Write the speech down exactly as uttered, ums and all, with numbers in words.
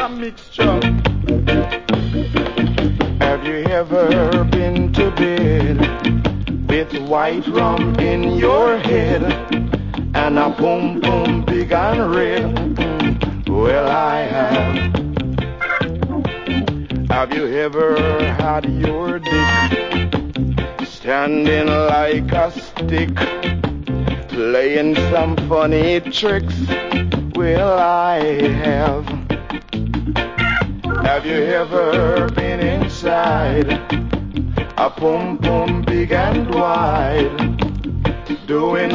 a mixture. Have you ever been to bed with white rum in your head and a boom boom big and red? Well, I have. Have you ever had your dick standing like a stick, playing some funny tricks? Well, I have. Have you ever been inside a pum pum big and wide, doing